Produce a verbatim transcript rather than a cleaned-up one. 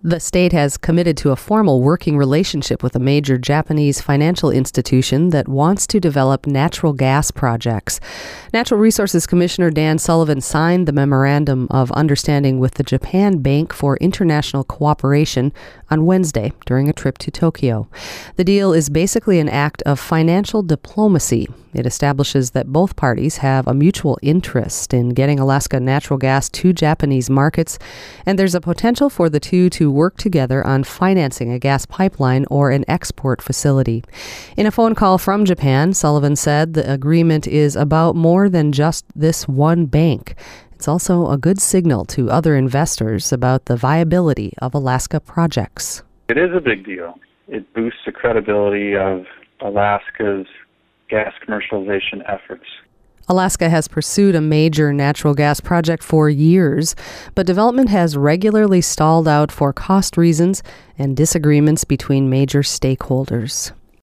The state has committed to a formal working relationship with a major Japanese financial institution that wants to develop natural gas projects. Natural Resources Commissioner Dan Sullivan signed the Memorandum of Understanding with the Japan Bank for International Cooperation on Wednesday during a trip to Tokyo. The deal is basically an act of financial diplomacy. It establishes that both parties have a mutual interest in getting Alaska natural gas to Japanese markets, and there's a potential for the two to work together on financing a gas pipeline or an export facility. In a phone call from Japan, Sullivan said the agreement is about more than just this one bank. It's also a good signal to other investors about the viability of Alaska projects. It is a big deal. It boosts the credibility of Alaska's gas commercialization efforts. Alaska has pursued a major natural gas project for years, but development has regularly stalled out for cost reasons and disagreements between major stakeholders.